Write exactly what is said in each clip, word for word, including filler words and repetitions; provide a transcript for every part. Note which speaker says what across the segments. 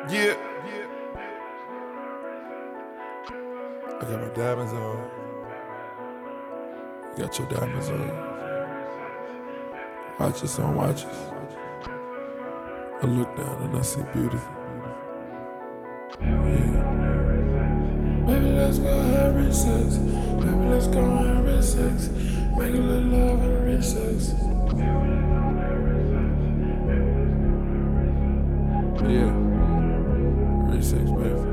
Speaker 1: Yeah. I got my diamonds on. You got your diamonds on. Watches on watches. I look down and I see beauty. Yeah. Baby, let's go have rich sex. Baby, let's go have rich sex. Make a little love and rich sex. Yeah. Rich sex, baby.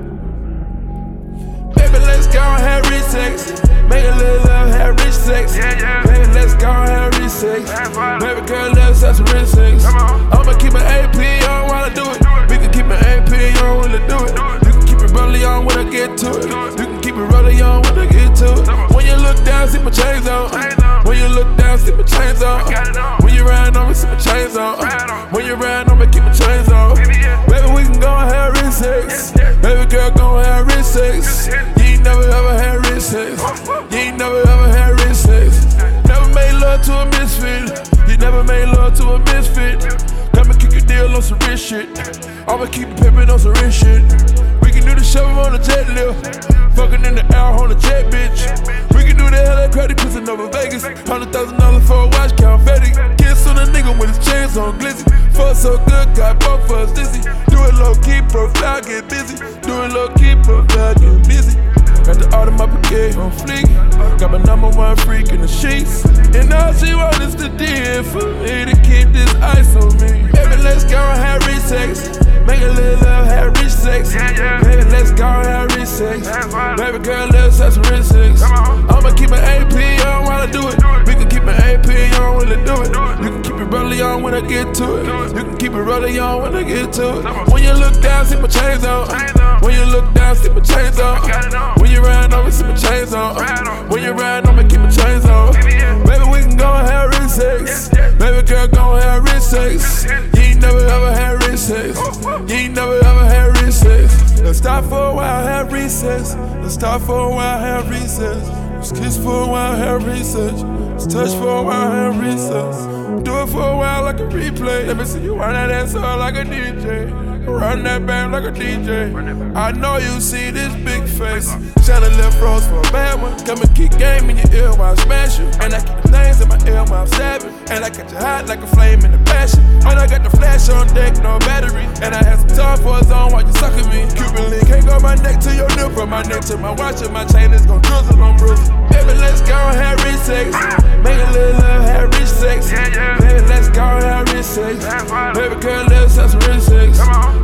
Speaker 1: Baby, let's go have rich sex. Make a little love, have rich sex.
Speaker 2: Yeah, yeah.
Speaker 1: Baby, let's go have rich sex. Baby girl, let's have some rich sex. I'ma keep an A P on while I do it. We can keep an A P on when I do it. You can keep it rolling on when I get to it. You can keep it rolling on when I get to it. When you look down, see my chains on. When you look down, see my chains on. When you ride on me, see my chains on. When you ride on me, keep my chains on. Baby, we can go and have rich sex. Baby girl, go and have rich sex. You ain't never ever had rich sex. You ain't never ever had rich sex. Never made love to a misfit. You never made love to a misfit. Come and kick your deal on some rich shit. I'ma keep it pimpin' on some rich shit. We can do the show on the jet lift. Fucking in the air on the jet, bitch. We can do the hell that credit cruising over Vegas. Hundred thousand dollars for a watch, count Fetty. Kiss on a nigga with his chains on glizzy. Fuck so good, got both of us dizzy. Do it low key, profile, get busy. Do it low key, profile, get busy. Got the art of my brigade on fleek. Got my number one freak in the sheets. And all she want is the D for me to keep this ice on me. Baby, let's go and have rich sex. Make a little love, have rich sex. Baby, let's go and have rich sex. Baby girl, let's have some rich sex. I'ma keep an A P on while I do it. We can keep an A P on when I do it. You can keep it rolling on when I get to it. You can keep it rolling on when I get to it. When you look down, see my chains on. When you look down, see my chains on. When you ride on me, see my chains on. When you ride on me, keep my chains on. Baby, we can go and have rich sex. Baby girl, go and have rich sex. You ain't never ever had rich sex. You ain't never ever had rich sex. Let's stop for a while, have recess. Let's stop for a while, have recess. Let's kiss for a while, have research. Let's touch for a while, have recess. Do it for a while like a replay. Let me see you run that ass up like a D J. Run that band like a D J. I know you see this big face. Shining left rose for a bad one. Come and kick game in your ear while I smash you. And I keep the things in my ear while I'm stabbing. And I catch you hot like a flame in the passion. And I got the flash on deck, no battery. And I had some time for a zone while you sucking me. Cuban link can't go my neck to your nip. From my neck to my watch and my chain is gon' drizzle on bruising. Baby, let's go and have rich sex. Make a little love, have rich sex. Baby, let's go and have rich sex. Baby girl, let's have some rich sex.